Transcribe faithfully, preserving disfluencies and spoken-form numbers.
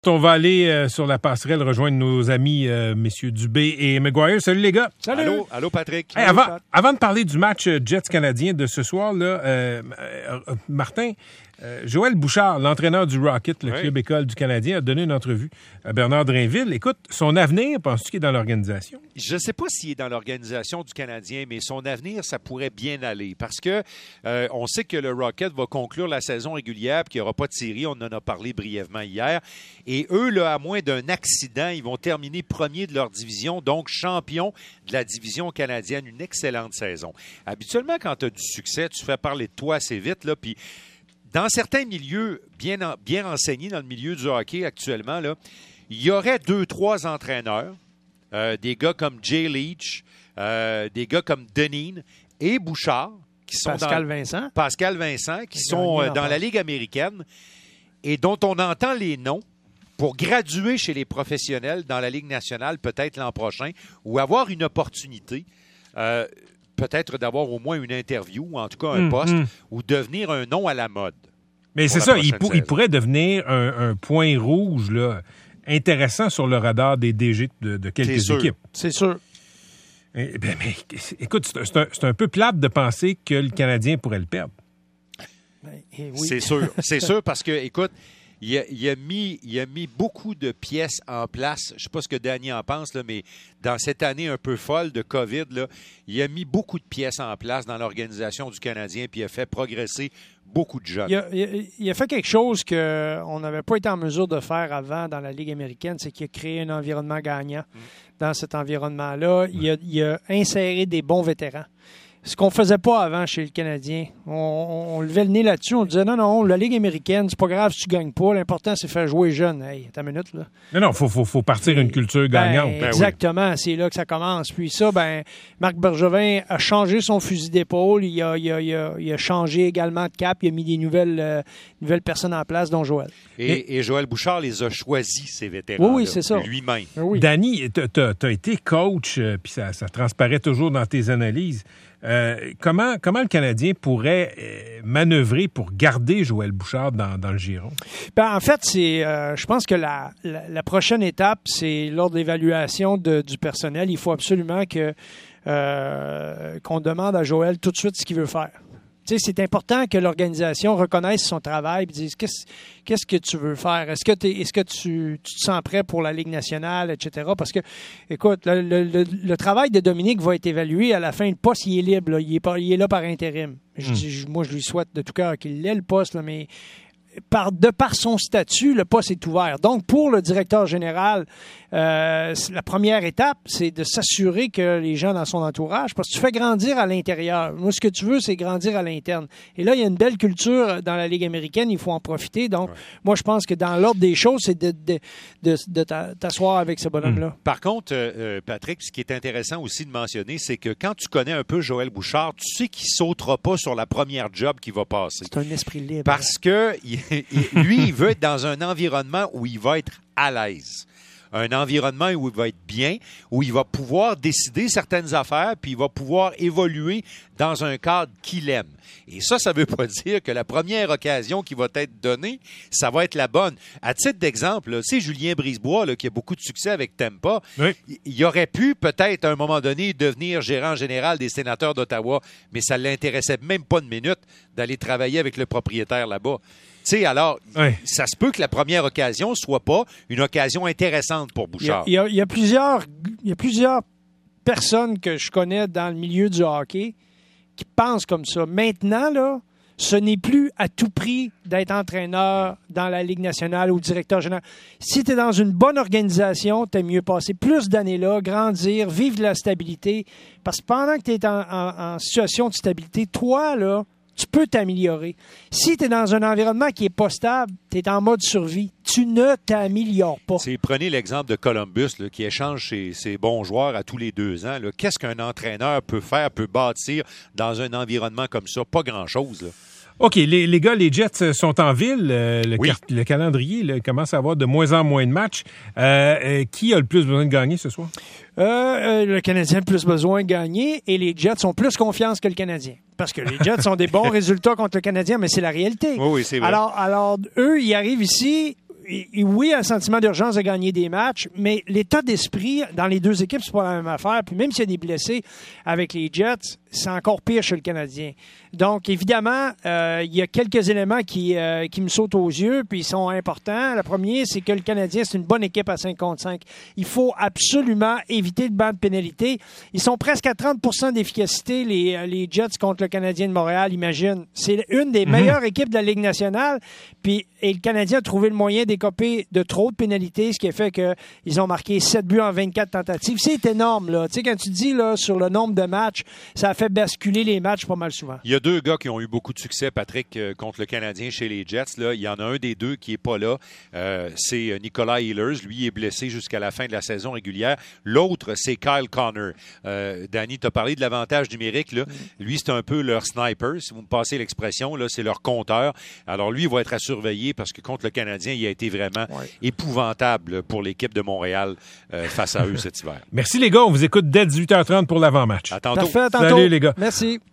On va aller euh, sur la passerelle rejoindre nos amis euh, messieurs Dubé et Maguire. Salut les gars. Salut. Allô, allô Patrick. Hey, avant, avant de parler du match Jets canadien de ce soir, là, euh, euh, Martin, euh, Joël Bouchard, l'entraîneur du Rocket, le oui. club école du Canadien, a donné une entrevue à Bernard Drainville. Écoute, son avenir, penses-tu qu'il est dans l'organisation? Je ne sais pas s'il est dans l'organisation du Canadien, mais son avenir, ça pourrait bien aller. Parce que euh, on sait que le Rocket va conclure la saison régulière et qu'il n'y aura pas de série. On en a parlé brièvement hier. Et eux, là, à moins d'un accident, ils vont terminer premier de leur division, donc champion de la division canadienne. Une excellente saison. Habituellement, quand tu as du succès, tu fais parler de toi assez vite, là, puis dans certains milieux bien, en, bien renseignés dans le milieu du hockey actuellement, là, il y aurait deux, trois entraîneurs, euh, des gars comme Jay Leach, euh, des gars comme Deneen et Bouchard, qui sont Pascal dans, Vincent. Pascal Vincent, qui sont euh, dans la Ligue américaine et dont on entend les noms pour graduer chez les professionnels dans la Ligue nationale peut-être l'an prochain ou avoir une opportunité. Euh, peut-être d'avoir au moins une interview, ou en tout cas un mmh, poste, mmh. ou devenir un nom à la mode. Mais c'est ça, il, pour, il pourrait devenir un, un point rouge là, intéressant sur le radar des D G de, de quelques c'est équipes. C'est sûr. Eh, ben, mais, écoute, c'est, c'est, un, c'est un peu plate de penser que le Canadien pourrait le perdre. Ben, eh oui. C'est sûr, c'est sûr parce que, écoute, Il a, il, a mis, il a mis beaucoup de pièces en place. Je ne sais pas ce que Danny en pense, là, mais dans cette année un peu folle de COVID, là, il a mis beaucoup de pièces en place dans l'organisation du Canadien puis il a fait progresser beaucoup de jeunes. Il a, il a, il a fait quelque chose qu'on n'avait pas été en mesure de faire avant dans la Ligue américaine, c'est qu'il a créé un environnement gagnant. Mmh. Dans cet environnement-là, il a, il a inséré des bons vétérans. Ce qu'on ne faisait pas avant chez le Canadien. On, on, on levait le nez là-dessus. On disait non, non, la Ligue américaine, c'est pas grave si tu gagnes pas. L'important, c'est de faire jouer jeune. Hey, attends une minute, là. Non, non, il faut, faut, faut partir une culture gagnante. Ben, exactement, ben oui. C'est là que ça commence. Puis ça, ben, Marc Bergevin a changé son fusil d'épaule. Il a, il a, il a, il a changé également de cap. Il a mis des nouvelles, euh, nouvelles personnes en place, dont Joël. Et, et, et Joël Bouchard les a choisis, ces vétérans. Oui, oui, c'est ça. Lui-même. Oui. Danny, tu as été coach, euh, puis ça, ça transparaît toujours dans tes analyses. Euh, comment, comment le Canadien pourrait euh, manœuvrer pour garder Joël Bouchard dans, dans le giron? Ben, en fait, c'est, euh, je pense que la, la, la prochaine étape, c'est lors de l'évaluation de, du personnel. Il faut absolument que, euh, qu'on demande à Joël tout de suite ce qu'il veut faire. Tu sais, c'est important que l'organisation reconnaisse son travail et dise qu'est-ce, qu'est-ce que tu veux faire? Est-ce que, t'es, est-ce que tu, tu te sens prêt pour la Ligue nationale, et cetera? Parce que, écoute, le, le, le, le travail de Dominique va être évalué à la fin. Le poste, il est libre. Là. Il, est pas, il est là par intérim. Je, mmh. Moi, je lui souhaite de tout cœur qu'il l'ait, le poste, là, mais par, de par son statut, le poste est ouvert. Donc, pour le directeur général, euh, la première étape, c'est de s'assurer que les gens dans son entourage, parce que tu fais grandir à l'intérieur. Moi, ce que tu veux, c'est grandir à l'interne. Et là, il y a une belle culture dans la Ligue américaine, il faut en profiter. Donc, ouais. moi, je pense que dans l'ordre des choses, c'est de, de, de, de t'asseoir avec ce bonhomme-là. Mmh. Par contre, euh, Patrick, ce qui est intéressant aussi de mentionner, c'est que quand tu connais un peu Joël Bouchard, tu sais qu'il ne sautera pas sur la première job qui va passer. C'est un esprit libre. Parce que il, il, lui, il veut être dans un environnement où il va être à l'aise. Un environnement où il va être bien, où il va pouvoir décider certaines affaires, puis il va pouvoir évoluer dans un cadre qu'il aime. Et ça, ça ne veut pas dire que la première occasion qui va être donnée, ça va être la bonne. À titre d'exemple, tu sais, Julien Brisebois, là, qui a beaucoup de succès avec Tampa, oui. il aurait pu peut-être à un moment donné devenir gérant général des Sénateurs d'Ottawa, mais ça ne l'intéressait même pas une minute d'aller travailler avec le propriétaire là-bas. Tu sais, alors, oui. ça se peut que la première occasion soit pas une occasion intéressante pour Bouchard. Il y a, il y a, plusieurs, il y a plusieurs personnes que je connais dans le milieu du hockey qui pensent comme ça. Maintenant, là, ce n'est plus à tout prix d'être entraîneur dans la Ligue nationale ou directeur général. Si tu es dans une bonne organisation, tu as mieux passer plus d'années là, grandir, vivre de la stabilité. Parce que pendant que tu es en, en, en situation de stabilité, toi, là, tu peux t'améliorer. Si tu es dans un environnement qui n'est pas stable, tu es en mode survie, tu ne t'améliores pas. C'est, prenez l'exemple de Columbus là, qui échange ses, ses bons joueurs à tous les deux ans. Là. Qu'est-ce qu'un entraîneur peut faire, peut bâtir dans un environnement comme ça? Pas grand-chose. Là. OK, les, les gars, les Jets sont en ville. Euh, le, oui. car- le calendrier là, commence à avoir de moins en moins de matchs. Euh, euh, qui a le plus besoin de gagner ce soir? Euh, euh, le Canadien a le plus besoin de gagner et les Jets ont plus confiance que le Canadien. Parce que les Jets ont des bons résultats contre le Canadien, mais c'est la réalité. Oui, oui, c'est vrai. Alors, alors, eux, ils arrivent ici, oui, un sentiment d'urgence de gagner des matchs, mais l'état d'esprit dans les deux équipes, c'est pas la même affaire. Puis même s'il y a des blessés avec les Jets, c'est encore pire chez le Canadien. Donc, évidemment, euh, il y a quelques éléments qui, euh, qui me sautent aux yeux, puis ils sont importants. Le premier, c'est que le Canadien, c'est une bonne équipe à cinq contre cinq. Il faut absolument éviter le banc de pénalité. Ils sont presque à trente pour cent d'efficacité, les, les Jets contre le Canadien de Montréal, imagine. C'est une des mm-hmm. meilleures équipes de la Ligue nationale, puis et le Canadien a trouvé le moyen d'écoper de trop de pénalités, ce qui a fait qu'ils ont marqué sept buts en vingt-quatre tentatives. C'est énorme, là. Tu sais, quand tu dis, là, sur le nombre de matchs, ça a fait basculer les matchs pas mal souvent. Il y a deux gars qui ont eu beaucoup de succès, Patrick, euh, contre le Canadien chez les Jets. Là. Il y en a un des deux qui n'est pas là. Euh, c'est Nicolas Ehlers. Lui est blessé jusqu'à la fin de la saison régulière. L'autre, c'est Kyle Connor. Euh, Danny, tu as parlé de l'avantage numérique. Là. Mm. Lui, c'est un peu leur sniper, si vous me passez l'expression. Là, c'est leur compteur. Alors, lui, il va être à surveiller parce que contre le Canadien, il a été vraiment ouais. épouvantable pour l'équipe de Montréal euh, face à eux cet hiver. Merci les gars. On vous écoute dès dix-huit heures trente pour l'avant-match. À tantôt. Parfait, à tantôt. Salut les gars. Merci.